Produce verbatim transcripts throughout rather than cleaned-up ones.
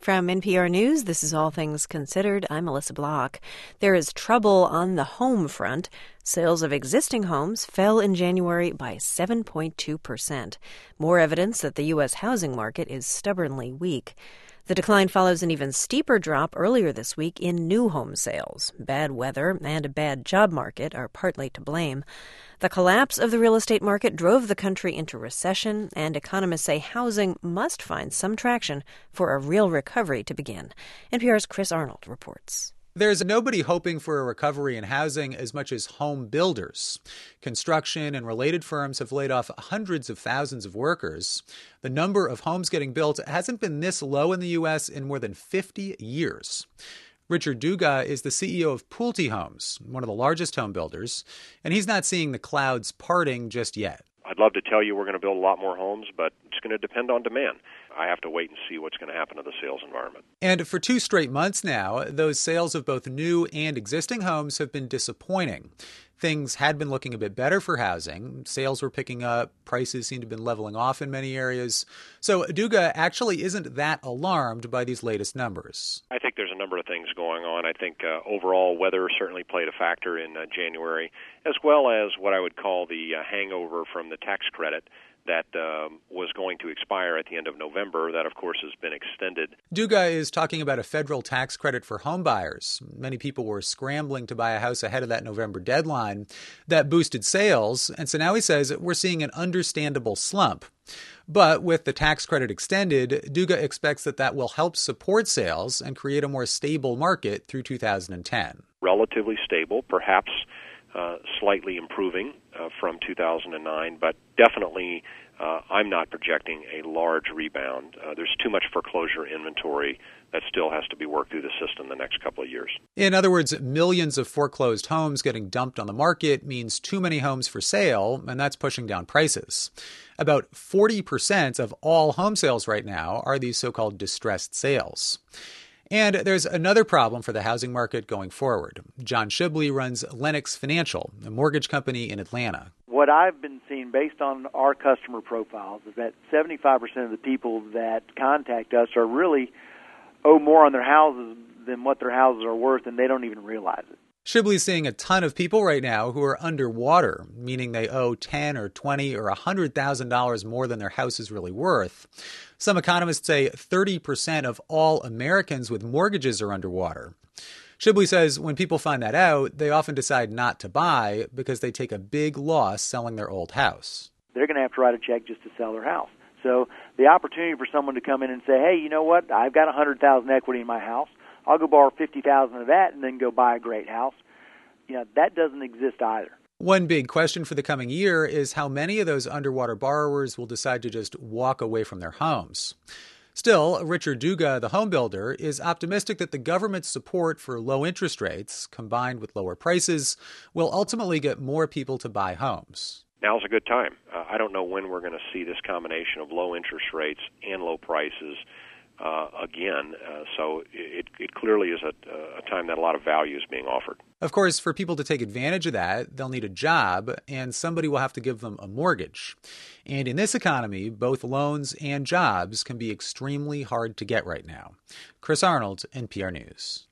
From N P R News, this is All Things Considered. I'm Melissa Block. There is trouble on the home front. Sales of existing homes fell in January by seven point two percent. More evidence that the U S housing market is stubbornly weak. The decline follows an even steeper drop earlier this week in new home sales. Bad weather and a bad job market are partly to blame. The collapse of the real estate market drove the country into recession, and economists say housing must find some traction for a real recovery to begin. N P R's Chris Arnold reports. There's nobody hoping for a recovery in housing as much as home builders. Construction and related firms have laid off hundreds of thousands of workers. The number of homes getting built hasn't been this low in the U S in more than fifty years. Richard Duga is the C E O of Pulte Homes, one of the largest home builders, and he's not seeing the clouds parting just yet. I'd love to tell you we're going to build a lot more homes, but it's going to depend on demand. I have to wait and see what's going to happen to the sales environment. And for two straight months now, those sales of both new and existing homes have been disappointing. Things had been looking a bit better for housing. Sales were picking up. Prices seem to have been leveling off in many areas. So Duga actually isn't that alarmed by these latest numbers. I think there's a number of things going on. I think uh, overall weather certainly played a factor in uh, January, as well as what I would call the uh, hangover from the tax credit that um, was going to expire at the end of November. That, of course, has been extended. Duga is talking about a federal tax credit for home buyers. Many people were scrambling to buy a house ahead of that November deadline. That boosted sales, and so now he says we're seeing an understandable slump. But with the tax credit extended, Duga expects that that will help support sales and create a more stable market through two thousand ten. Relatively stable, perhaps Uh, slightly improving uh, from two thousand nine, but definitely uh, I'm not projecting a large rebound. Uh, there's too much foreclosure inventory that still has to be worked through the system the next couple of years. In other words, millions of foreclosed homes getting dumped on the market means too many homes for sale, and that's pushing down prices. About forty percent of all home sales right now are these so-called distressed sales. And there's another problem for the housing market going forward. John Shibley runs Lennox Financial, a mortgage company in Atlanta. What I've been seeing based on our customer profiles is that seventy-five percent of the people that contact us are really owe more on their houses than what their houses are worth, and they don't even realize it. Shibley's seeing a ton of people right now who are underwater, meaning they owe ten or twenty or one hundred thousand dollars more than their house is really worth. Some economists say thirty percent of all Americans with mortgages are underwater. Shibley says when people find that out, they often decide not to buy because they take a big loss selling their old house. They're going to have to write a check just to sell their house. So the opportunity for someone to come in and say, hey, you know what, I've got one hundred thousand dollars equity in my house. I'll go borrow fifty thousand dollars of that and then go buy a great house. You know, that doesn't exist either. One big question for the coming year is how many of those underwater borrowers will decide to just walk away from their homes. Still, Richard Duga, the home builder, is optimistic that the government's support for low interest rates, combined with lower prices, will ultimately get more people to buy homes. Now's a good time. Uh, I don't know when we're going to see this combination of low interest rates and low prices Uh, again, uh, so it, it clearly is a, a time that a lot of value is being offered. Of course, for people to take advantage of that, they'll need a job, and somebody will have to give them a mortgage. And in this economy, both loans and jobs can be extremely hard to get right now. Chris Arnold, N P R News.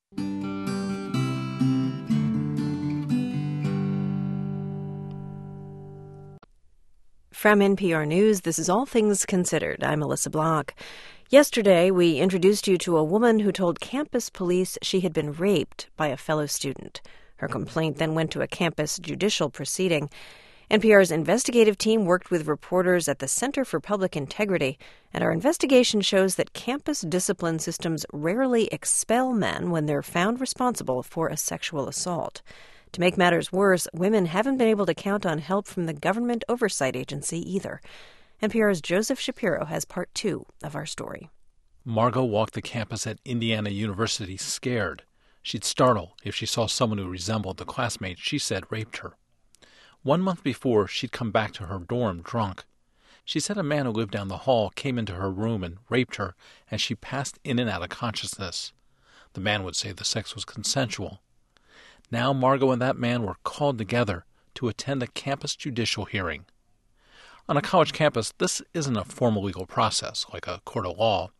From N P R News, this is All Things Considered. I'm Melissa Block. Yesterday, we introduced you to a woman who told campus police she had been raped by a fellow student. Her complaint then went to a campus judicial proceeding. N P R's investigative team worked with reporters at the Center for Public Integrity, and our investigation shows that campus discipline systems rarely expel men when they're found responsible for a sexual assault. To make matters worse, women haven't been able to count on help from the Government Oversight Agency either. N P R's Joseph Shapiro has part two of our story. Margot walked the campus at Indiana University scared. She'd startle if she saw someone who resembled the classmate she said raped her. One month before, she'd come back to her dorm drunk. She said a man who lived down the hall came into her room and raped her, and she passed in and out of consciousness. The man would say the sex was consensual. Now Margot and that man were called together to attend a campus judicial hearing. On a college campus, this isn't a formal legal process like a court of law.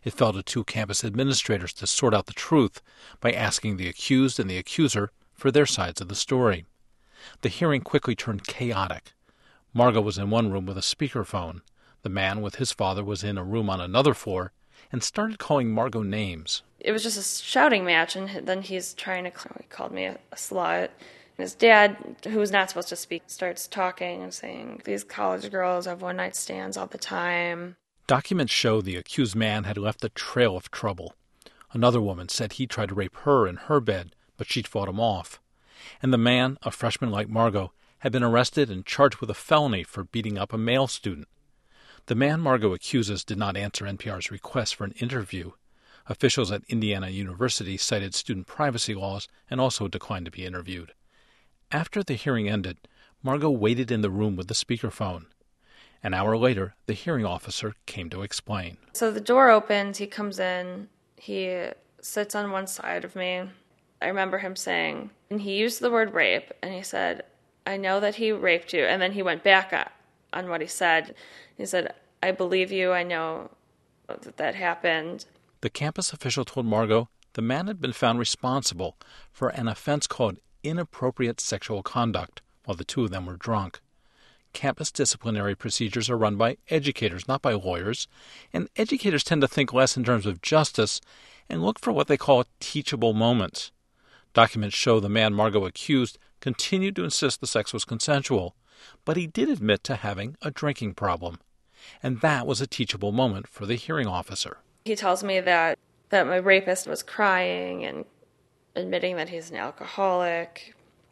It fell to two campus administrators to sort out the truth by asking the accused and the accuser for their sides of the story. The hearing quickly turned chaotic. Margot was in one room with a speakerphone. The man with his father was in a room on another floor and started calling Margot names. It was just a shouting match, and then he's trying to, he called me a, a slut. And his dad, who was not supposed to speak, starts talking and saying, these college girls have one-night stands all the time. Documents show the accused man had left a trail of trouble. Another woman said he tried to rape her in her bed, but she'd fought him off. And the man, a freshman like Margot, had been arrested and charged with a felony for beating up a male student. The man Margot accuses did not answer N P R's request for an interview. Officials at Indiana University cited student privacy laws and also declined to be interviewed. After the hearing ended, Margot waited in the room with the speakerphone. An hour later, the hearing officer came to explain. So the door opens, he comes in, he sits on one side of me. I remember him saying, and he used the word rape, and he said, I know that he raped you. And then he went back on, on what he said. He said, I believe you, I know that that happened. The campus official told Margot the man had been found responsible for an offense called inappropriate sexual conduct while the two of them were drunk. Campus disciplinary procedures are run by educators, not by lawyers, and educators tend to think less in terms of justice and look for what they call teachable moments. Documents show the man Margot accused continued to insist the sex was consensual, but he did admit to having a drinking problem. And that was a teachable moment for the hearing officer. He tells me that, that my rapist was crying and admitting that he's an alcoholic.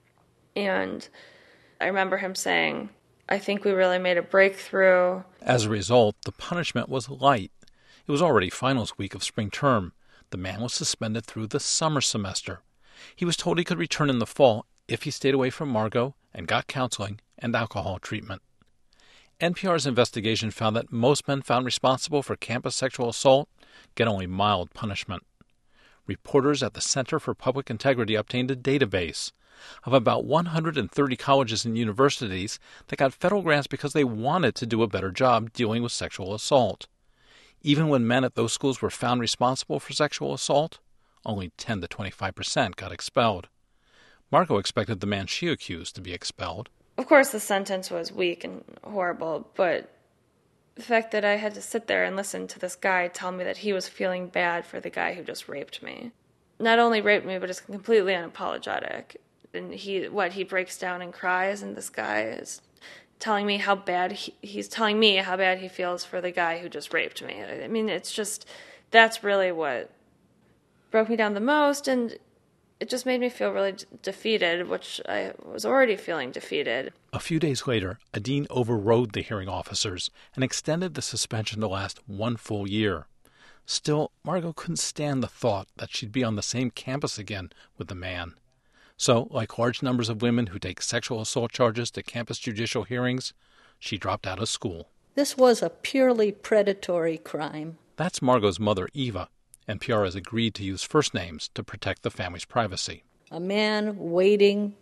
And I remember him saying, I think we really made a breakthrough. As a result, the punishment was light. It was already finals week of spring term. The man was suspended through the summer semester. He was told he could return in the fall if he stayed away from Margot and got counseling and alcohol treatment. N P R's investigation found that most men found responsible for campus sexual assault get only mild punishment. Reporters at the Center for Public Integrity obtained a database of about one hundred thirty colleges and universities that got federal grants because they wanted to do a better job dealing with sexual assault. Even when men at those schools were found responsible for sexual assault, only ten to twenty-five percent got expelled. Margot expected the man she accused to be expelled. Of course, the sentence was weak and horrible, but the fact that I had to sit there and listen to this guy tell me that he was feeling bad for the guy who just raped me. Not only raped me, but is completely unapologetic. And he, what, he breaks down and cries, and this guy is telling me how bad, he, he's telling me how bad he feels for the guy who just raped me. I mean, it's just, that's really what broke me down the most, and it just made me feel really d- defeated, which I was already feeling defeated. A few days later, a dean overrode the hearing officers and extended the suspension to last one full year. Still, Margot couldn't stand the thought that she'd be on the same campus again with the man. So, like large numbers of women who take sexual assault charges to campus judicial hearings, she dropped out of school. This was a purely predatory crime. That's Margot's mother, Eva. N P R has agreed to use first names to protect the family's privacy. A man waiting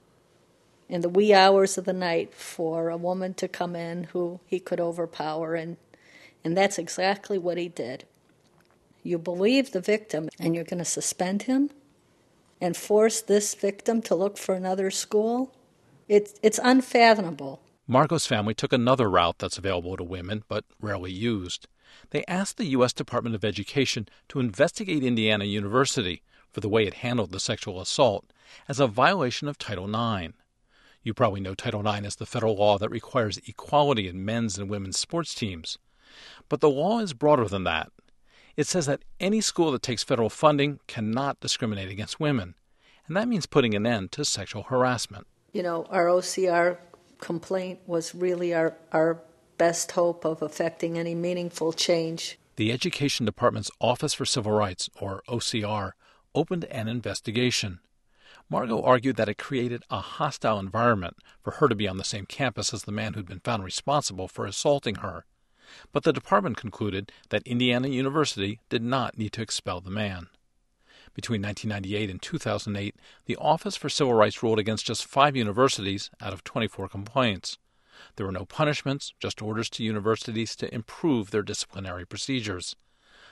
in the wee hours of the night for a woman to come in who he could overpower, and, and that's exactly what he did. You believe the victim, and you're going to suspend him and force this victim to look for another school? It's, it's unfathomable. Margot's family took another route that's available to women, but rarely used. They asked the U S Department of Education to investigate Indiana University for the way it handled the sexual assault as a violation of Title nine. You probably know Title nine is the federal law that requires equality in men's and women's sports teams. But the law is broader than that. It says that any school that takes federal funding cannot discriminate against women, and that means putting an end to sexual harassment. You know, our O C R complaint was really our, our best hope of affecting any meaningful change. The Education Department's Office for Civil Rights, or O C R, opened an investigation. Margot argued that it created a hostile environment for her to be on the same campus as the man who'd been found responsible for assaulting her. But the department concluded that Indiana University did not need to expel the man. Between nineteen ninety-eight and two thousand eight, the Office for Civil Rights ruled against just five universities out of twenty-four complaints. There were no punishments, just orders to universities to improve their disciplinary procedures.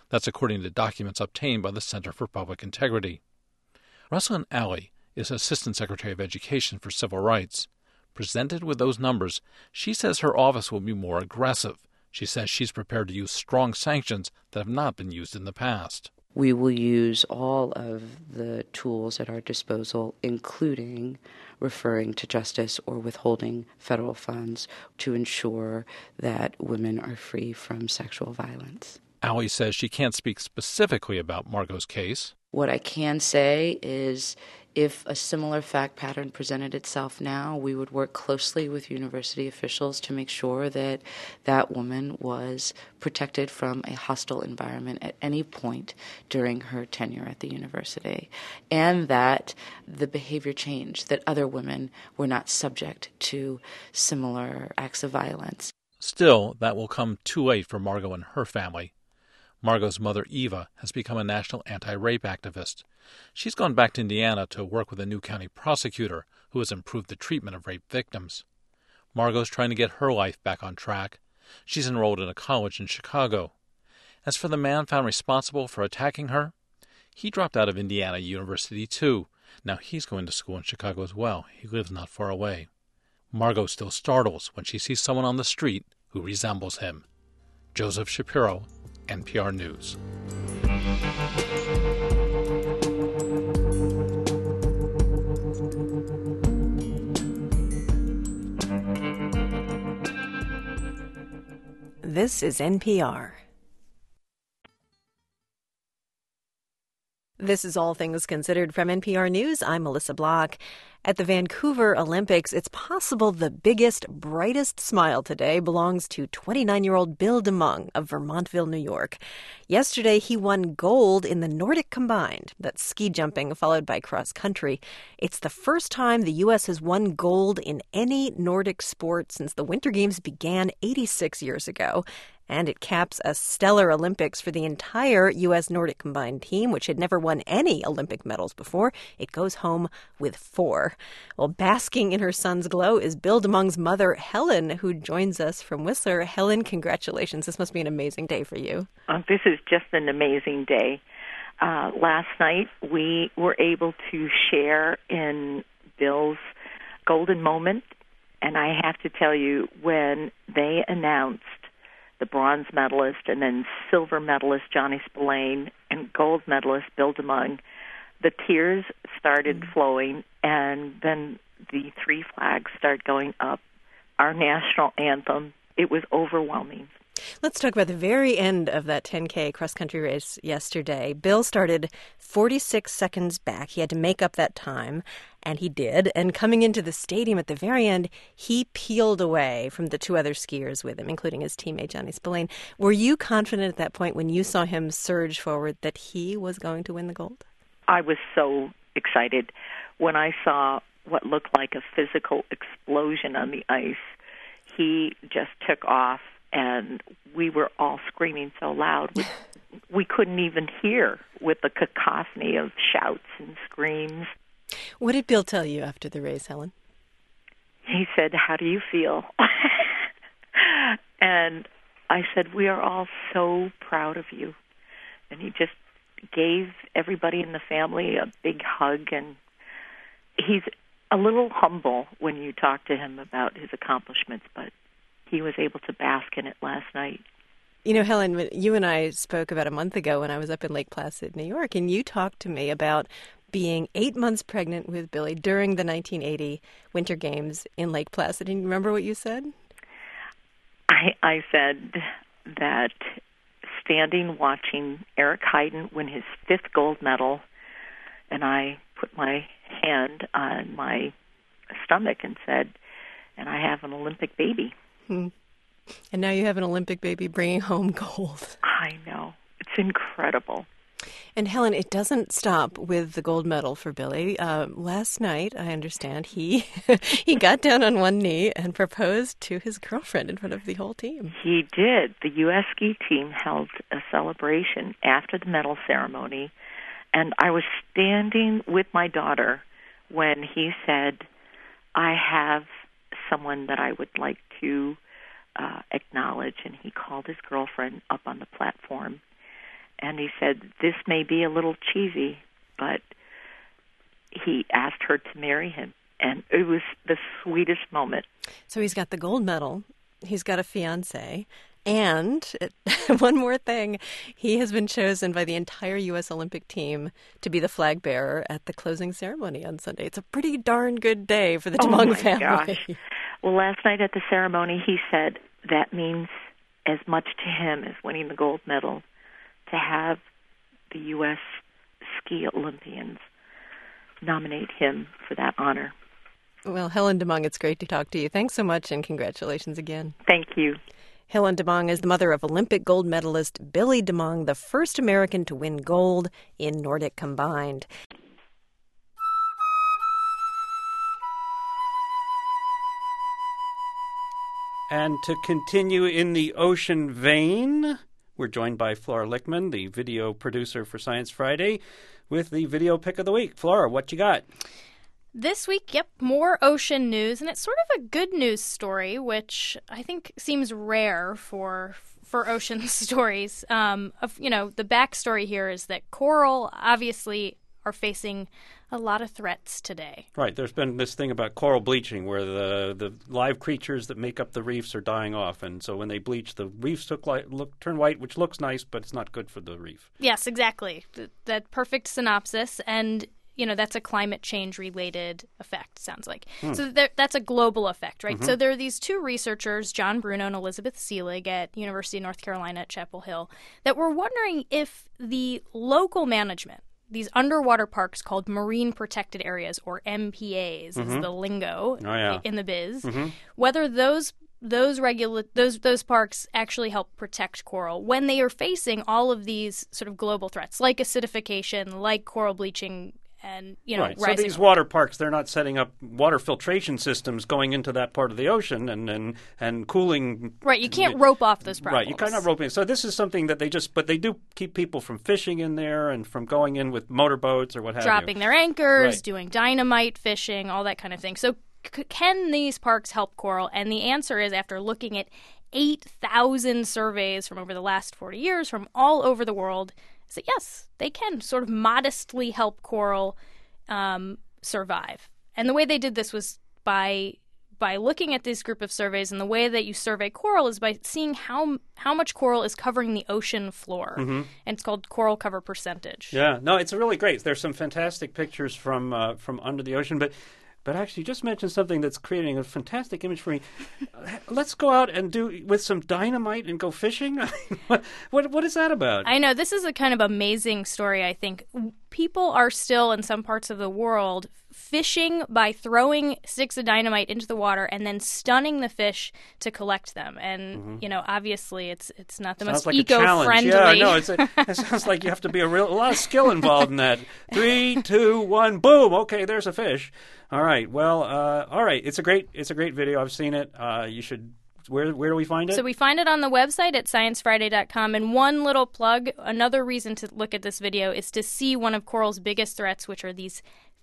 That's according to documents obtained by the Center for Public Integrity. Ruslan Ali is Assistant Secretary of Education for Civil Rights. Presented with those numbers, she says her office will be more aggressive. She says she's prepared to use strong sanctions that have not been used in the past. We will use all of the tools at our disposal, including referring to justice or withholding federal funds to ensure that women are free from sexual violence. Ali says she can't speak specifically about Margot's case. What I can say is if a similar fact pattern presented itself now, we would work closely with university officials to make sure that that woman was protected from a hostile environment at any point during her tenure at the university, and that the behavior changed, that other women were not subject to similar acts of violence. Still, that will come too late for Margot and her family. Margot's mother, Eva, has become a national anti-rape activist. She's gone back to Indiana to work with a new county prosecutor who has improved the treatment of rape victims. Margot's trying to get her life back on track. She's enrolled in a college in Chicago. As for the man found responsible for attacking her, he dropped out of Indiana University too. Now he's going to school in Chicago as well. He lives not far away. Margot still startles when she sees someone on the street who resembles him. Joseph Shapiro, N P R News. This is N P R. This is All Things Considered from N P R News. I'm Melissa Block. At the Vancouver Olympics, it's possible the biggest, brightest smile today belongs to twenty-nine-year-old Bill DeMung of Vermontville, New York. Yesterday, he won gold in the Nordic Combined. That's ski jumping followed by cross country. It's the first time the U S has won gold in any Nordic sport since the Winter Games began eighty-six years ago. And it caps a stellar Olympics for the entire U S Nordic Combined team, which had never won any Olympic medals before. It goes home with four. Well, basking in her son's glow is Bill DeMung's mother, Helen, who joins us from Whistler. Helen, congratulations. This must be an amazing day for you. Uh, this is just an amazing day. Uh, last night, we were able to share in Bill's golden moment. And I have to tell you, when they announced the bronze medalist and then silver medalist Johnny Spillane and gold medalist Bill DeMung, the tears started mm-hmm. flowing, and then the three flags started going up, our national anthem. It was overwhelming. Let's talk about the very end of that ten K cross-country race yesterday. Bill started forty-six seconds back. He had to make up that time, and he did. And coming into the stadium at the very end, he peeled away from the two other skiers with him, including his teammate Johnny Spillane. Were you confident at that point when you saw him surge forward that he was going to win the gold? I was so excited when I saw what looked like a physical explosion on the ice. He just took off, and we were all screaming so loud we, we couldn't even hear, with the cacophony of shouts and screams. What did Bill tell you after the race, Helen? He said, "How do you feel?" And I said, "We are all so proud of you." And he just gave everybody in the family a big hug, and he's a little humble when you talk to him about his accomplishments, but he was able to bask in it last night. You know, Helen, you and I spoke about a month ago when I was up in Lake Placid, New York, and you talked to me about being eight months pregnant with Billy during the nineteen eighty Winter Games in Lake Placid. And you remember what you said? I, I said that standing watching Eric Heiden win his fifth gold medal, and I put my hand on my stomach and said, and I have an Olympic baby. Hmm. And now you have an Olympic baby bringing home gold. I know. It's incredible. And Helen, it doesn't stop with the gold medal for Billy. Uh, last night, I understand, he he got down on one knee and proposed to his girlfriend in front of the whole team. He did. The U S ski team held a celebration after the medal ceremony, and I was standing with my daughter when he said, "I have someone that I would like to uh, acknowledge," and he called his girlfriend up on the platform. And he said, this may be a little cheesy, but he asked her to marry him. And it was the sweetest moment. So he's got the gold medal. He's got a fiancée. And one more thing, he has been chosen by the entire U S Olympic team to be the flag bearer at the closing ceremony on Sunday. It's a pretty darn good day for the Oh, Demong my family. gosh. Well, last night at the ceremony, he said that means as much to him as winning the gold medal to have the U S ski Olympians nominate him for that honor. Well, Helen Demong, it's great to talk to you. Thanks so much, and congratulations again. Thank you. Helen Demong is the mother of Olympic gold medalist Billy Demong, the first American to win gold in Nordic combined. And to continue in the ocean vein, we're joined by Flora Lichtman, the video producer for Science Friday, with the video pick of the week. Flora, what you got? This week, yep, more ocean news, and it's sort of a good news story, which I think seems rare for for ocean stories. Um, of, you know, the backstory here is that coral obviously are facing a lot of threats today. Right. There's been this thing about coral bleaching where the, the live creatures that make up the reefs are dying off. And so when they bleach, the reefs look like, look, turn white, which looks nice, but it's not good for the reef. Yes, exactly. Th- that perfect synopsis. And you know, that's a climate change related effect, sounds like. Hmm. So there, that's a global effect, right? Mm-hmm. So there are these two researchers, John Bruno and Elizabeth Seelig at University of North Carolina at Chapel Hill, that were wondering if the local management, these underwater parks called marine protected areas, or M P As, mm-hmm. is the lingo oh, yeah. in the biz, mm-hmm. whether those those regula- those those parks actually help protect coral when they are facing all of these sort of global threats, like acidification, like coral bleaching, and, you know, right. rising. So these water parks, they're not setting up water filtration systems going into that part of the ocean and and, and cooling. Right. You can't rope off those problems. Right. You cannot rope in. So this is something that they just, but they do keep people from fishing in there and from going in with motorboats or what have you. Dropping their anchors, right. doing dynamite fishing, all that kind of thing. So c- can these parks help coral? And the answer is, after looking at eight thousand surveys from over the last forty years from all over the world, so yes, they can sort of modestly help coral um, survive. And the way they did this was by by looking at this group of surveys, and the way that you survey coral is by seeing how how much coral is covering the ocean floor. Mm-hmm. And it's called coral cover percentage. Yeah, no, it's really great. There's some fantastic pictures from uh, from under the ocean, but But actually, you just mentioned something that's creating a fantastic image for me. Let's go out and do with some dynamite and go fishing. what, what what is that about? I know, this is a kind of amazing story. I think people are still in some parts of the world fishing by throwing sticks of dynamite into the water and then stunning the fish to collect them. And mm-hmm. you know, obviously, it's it's not the sounds most like eco-friendly. Yeah, no, it's a, it sounds like you have to be a real a lot of skill involved in that. Three, two, one, boom. Okay, there's a fish. All right. Well, uh, all right. It's a great it's a great video. I've seen it. Uh, you should. Where where do we find it? So we find it on the website at science friday dot com. And one little plug, another reason to look at this video is to see one of coral's biggest threats, which are these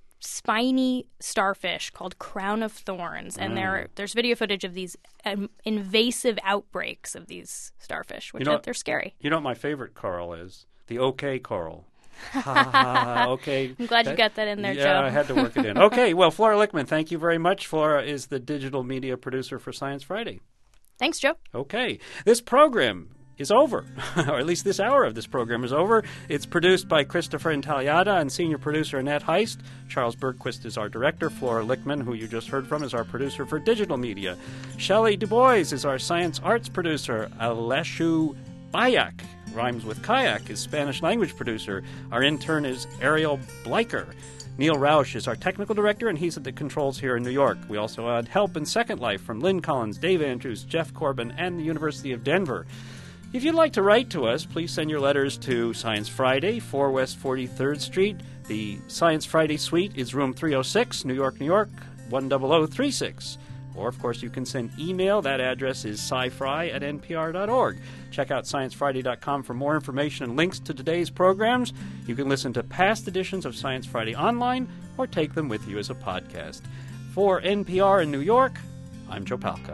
spiny starfish called crown of thorns. And mm. there there's video footage of these um, invasive outbreaks of these starfish, which you know, they're scary. You know what my favorite coral is? The OK coral. ha, ha, okay. I'm glad you got that in there, yeah, Joe. Yeah, I had to work it in. Okay, well, Flora Lichtman, thank you very much. Flora is the digital media producer for Science Friday. Thanks, Joe. Okay. This program is over, or at least this hour of this program is over. It's produced by Christopher Intagliata and senior producer Annette Heist. Charles Bergquist is our director. Flora Lichtman, who you just heard from, is our producer for digital media. Shelley Du Bois is our science arts producer. Aleshu Bayak, rhymes with kayak, is Spanish language producer. Our intern is Ariel Bleicher. Neil Roush is our technical director, and he's at the controls here in New York. We also had help in Second Life from Lynn Collins, Dave Andrews, Jeff Corbin, and the University of Denver. If you'd like to write to us, please send your letters to Science Friday, four West forty-third Street. The Science Friday suite is room three oh six, New York, New York, one zero zero three six. Or, of course, you can send email. That address is scifry at n p r dot org. Check out science friday dot com for more information and links to today's programs. You can listen to past editions of Science Friday online or take them with you as a podcast. For N P R in New York, I'm Joe Palca.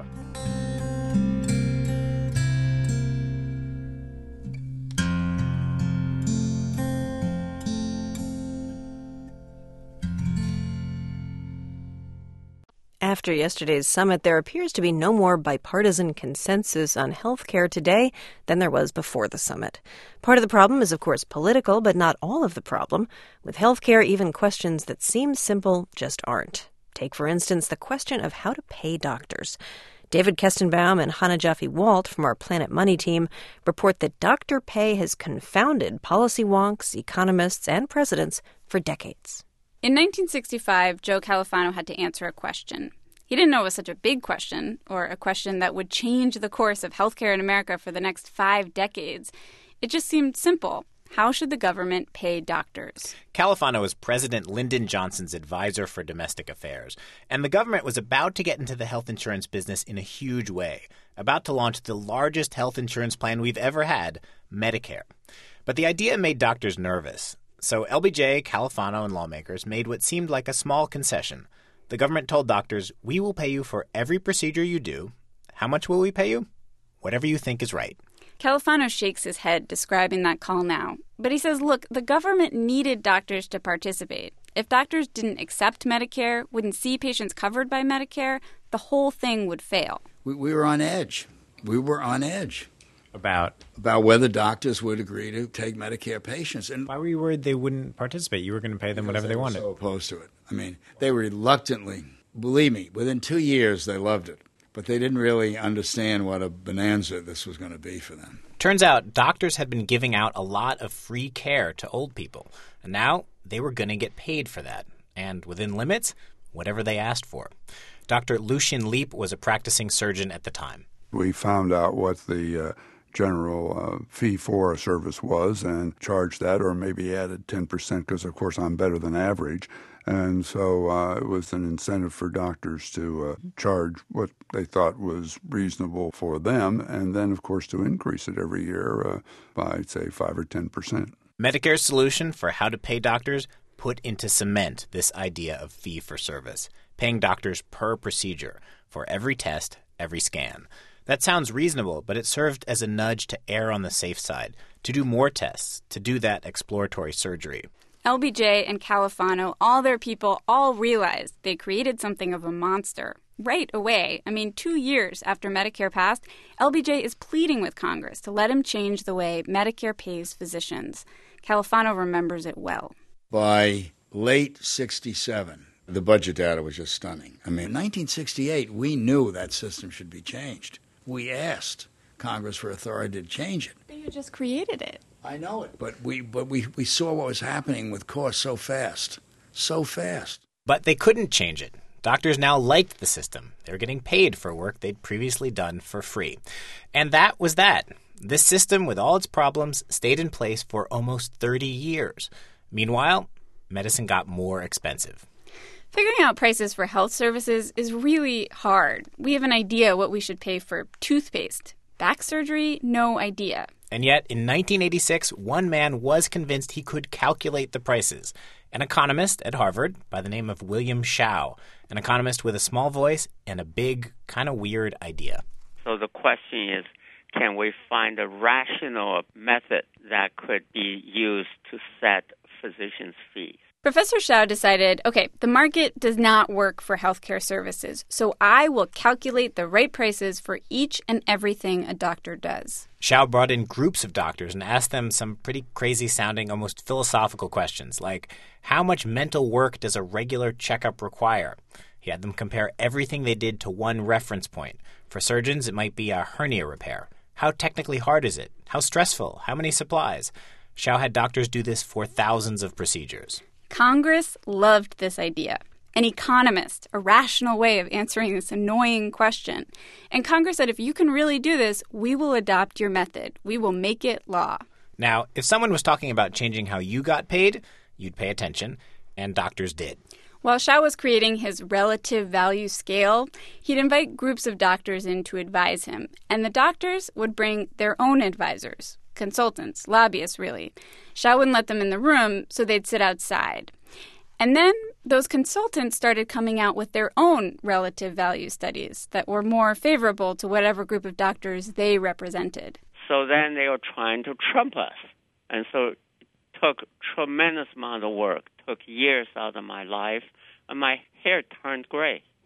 After yesterday's summit, there appears to be no more bipartisan consensus on health care today than there was before the summit. Part of the problem is, of course, political, but not all of the problem. With health care, even questions that seem simple just aren't. Take, for instance, the question of how to pay doctors. David Kestenbaum and Hannah Jaffe-Walt from our Planet Money team report that doctor pay has confounded policy wonks, economists, and presidents for decades. In nineteen sixty-five, Joe Califano had to answer a question. He didn't know it was such a big question, or a question that would change the course of healthcare in America for the next five decades. It just seemed simple. How should the government pay doctors? Califano was President Lyndon Johnson's advisor for domestic affairs, and the government was about to get into the health insurance business in a huge way, about to launch the largest health insurance plan we've ever had, Medicare. But the idea made doctors nervous. So L B J, Califano, and lawmakers made what seemed like a small concession. The government told doctors, we will pay you for every procedure you do. How much will we pay you? Whatever you think is right. Califano shakes his head, describing that call now. But he says, look, the government needed doctors to participate. If doctors didn't accept Medicare, wouldn't see patients covered by Medicare, the whole thing would fail. We, we were on edge. We were on edge. About? About whether doctors would agree to take Medicare patients. And why were you worried they wouldn't participate? You were going to pay them whatever they, they wanted. They were so opposed to it. I mean, they reluctantly, believe me, within two years they loved it. But they didn't really understand what a bonanza this was going to be for them. Turns out doctors had been giving out a lot of free care to old people. And now they were going to get paid for that. And within limits, whatever they asked for. Doctor Lucien Leap was a practicing surgeon at the time. We found out what the uh, general uh, fee for a service was and charged that, or maybe added ten percent because, of course, I'm better than average. And so uh, it was an incentive for doctors to uh, charge what they thought was reasonable for them, and then, of course, to increase it every year uh, by, say, five or ten percent. Medicare's solution for how to pay doctors put into cement this idea of fee-for-service, paying doctors per procedure for every test, every scan. That sounds reasonable, but it served as a nudge to err on the safe side, to do more tests, to do that exploratory surgery. L B J and Califano, all their people, all realized they created something of a monster. Right away, I mean, two years after Medicare passed, L B J is pleading with Congress to let him change the way Medicare pays physicians. Califano remembers it well. By late sixty-seven, the budget data was just stunning. I mean, in nineteen sixty-eight, we knew that system should be changed. We asked Congress for authority to change it. But you just created it. I know it, but we but we, we saw what was happening with costs so fast, so fast. But they couldn't change it. Doctors now liked the system. They were getting paid for work they'd previously done for free. And that was that. This system, with all its problems, stayed in place for almost thirty years. Meanwhile, medicine got more expensive. Figuring out prices for health services is really hard. We have an idea what we should pay for toothpaste. Back surgery, no idea. And yet, in nineteen eighty-six, one man was convinced he could calculate the prices. An economist at Harvard by the name of William Shao, an economist with a small voice and a big, kind of weird idea. So the question is, can we find a rational method that could be used to set physicians' fees? Professor Shao decided, okay, the market does not work for healthcare services, so I will calculate the right prices for each and everything a doctor does. Shao brought in groups of doctors and asked them some pretty crazy-sounding, almost philosophical questions, like how much mental work does a regular checkup require? He had them compare everything they did to one reference point. For surgeons, it might be a hernia repair. How technically hard is it? How stressful? How many supplies? Shao had doctors do this for thousands of procedures. Congress loved this idea. An economist, a rational way of answering this annoying question. And Congress said, if you can really do this, we will adopt your method. We will make it law. Now, if someone was talking about changing how you got paid, you'd pay attention, and doctors did. While Shao was creating his relative value scale, he'd invite groups of doctors in to advise him, and the doctors would bring their own advisors. Consultants, lobbyists, really. Shao wouldn't let them in the room, so they'd sit outside. And then those consultants started coming out with their own relative value studies that were more favorable to whatever group of doctors they represented. So then they were trying to trump us. And so it took tremendous amount of work, took years out of my life, and my hair turned gray.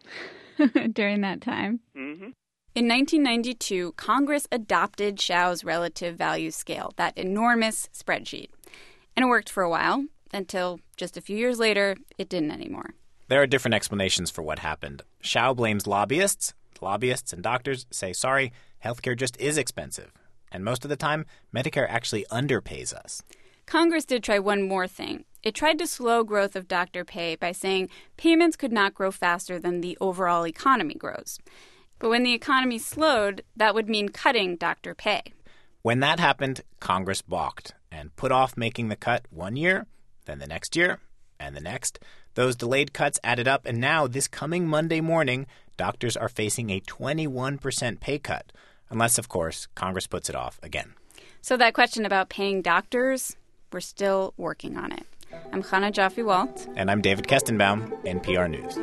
during that time. Mm-hmm. In nineteen ninety-two, Congress adopted Shaw's relative value scale, that enormous spreadsheet. And it worked for a while, until just a few years later, it didn't anymore. There are different explanations for what happened. Shaw blames lobbyists. Lobbyists and doctors say, sorry, healthcare just is expensive. And most of the time, Medicare actually underpays us. Congress did try one more thing. It tried to slow growth of doctor pay by saying payments could not grow faster than the overall economy grows. But when the economy slowed, that would mean cutting doctor pay. When that happened, Congress balked and put off making the cut one year, then the next year, and the next. Those delayed cuts added up, and now, this coming Monday morning, doctors are facing a twenty-one percent pay cut. Unless, of course, Congress puts it off again. So that question about paying doctors, we're still working on it. I'm Chana Joffe-Walt. And I'm David Kestenbaum, N P R News.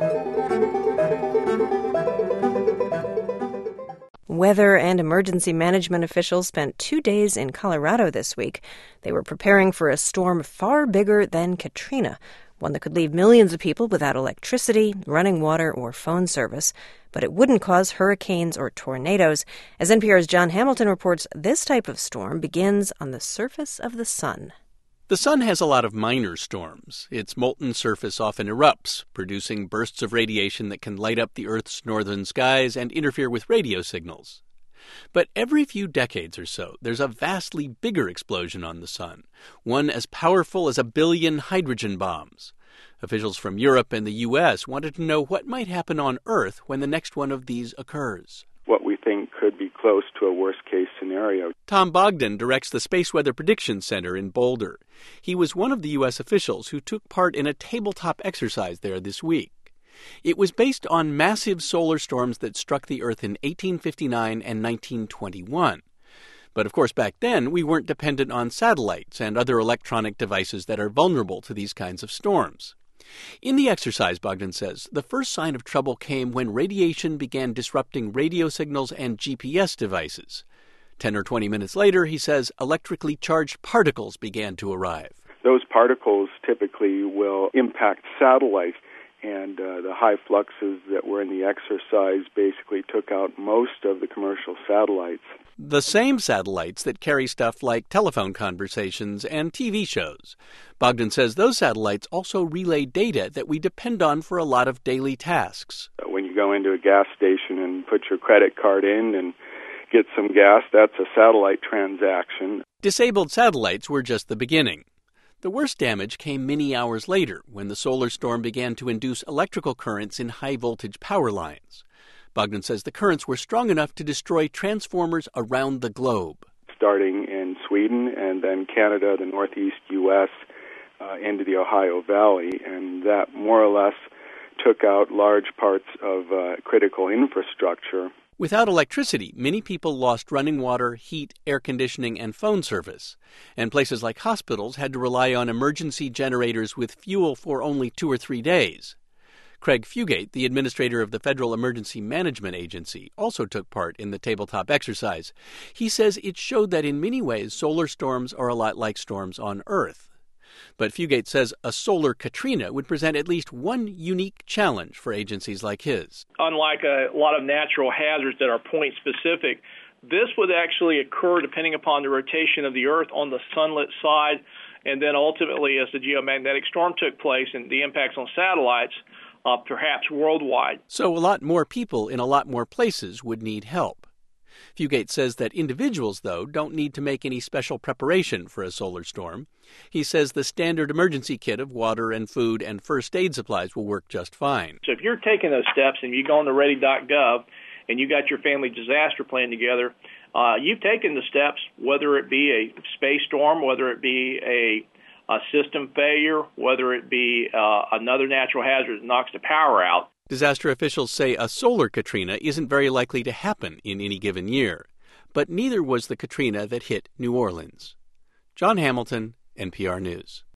Weather and emergency management officials spent two days in Colorado this week. They were preparing for a storm far bigger than Katrina, one that could leave millions of people without electricity, running water, or phone service. But it wouldn't cause hurricanes or tornadoes. As N P R's John Hamilton reports, this type of storm begins on the surface of the sun. The sun has a lot of minor storms. Its molten surface often erupts, producing bursts of radiation that can light up the Earth's northern skies and interfere with radio signals. But every few decades or so, there's a vastly bigger explosion on the sun, one as powerful as a billion hydrogen bombs. Officials from Europe and the U S wanted to know what might happen on Earth when the next one of these occurs. What we think could be close to a worst-case scenario. Tom Bogdan directs the Space Weather Prediction Center in Boulder. He was one of the U S officials who took part in a tabletop exercise there this week. It was based on massive solar storms that struck the Earth in eighteen fifty-nine and nineteen twenty-one. But of course, back then, we weren't dependent on satellites and other electronic devices that are vulnerable to these kinds of storms. In the exercise, Bogdan says, the first sign of trouble came when radiation began disrupting radio signals and G P S devices. Ten or twenty minutes later, he says, electrically charged particles began to arrive. Those particles typically will impact satellites, and uh, the high fluxes that were in the exercise basically took out most of the commercial satellites. The same satellites that carry stuff like telephone conversations and T V shows. Bogdan says those satellites also relay data that we depend on for a lot of daily tasks. When you go into a gas station and put your credit card in and get some gas, that's a satellite transaction. Disabled satellites were just the beginning. The worst damage came many hours later when the solar storm began to induce electrical currents in high-voltage power lines. Bogdan says the currents were strong enough to destroy transformers around the globe. Starting in Sweden and then Canada, the northeast U S, uh, into the Ohio Valley, and that more or less took out large parts of uh, critical infrastructure. Without electricity, many people lost running water, heat, air conditioning, and phone service. And places like hospitals had to rely on emergency generators with fuel for only two or three days. Craig Fugate, the administrator of the Federal Emergency Management Agency, also took part in the tabletop exercise. He says it showed that in many ways solar storms are a lot like storms on Earth. But Fugate says a solar Katrina would present at least one unique challenge for agencies like his. Unlike a lot of natural hazards that are point-specific, this would actually occur depending upon the rotation of the Earth on the sunlit side, and then ultimately as the geomagnetic storm took place and the impacts on satellites, Uh, perhaps worldwide. So a lot more people in a lot more places would need help. Fugate says that individuals, though, don't need to make any special preparation for a solar storm. He says the standard emergency kit of water and food and first aid supplies will work just fine. So if you're taking those steps and you go on to ready dot gov and you got your family disaster plan together, uh, you've taken the steps, whether it be a space storm, whether it be a a system failure, whether it be uh, another natural hazard that knocks the power out. Disaster officials say a solar Katrina isn't very likely to happen in any given year, but neither was the Katrina that hit New Orleans. John Hamilton, N P R News.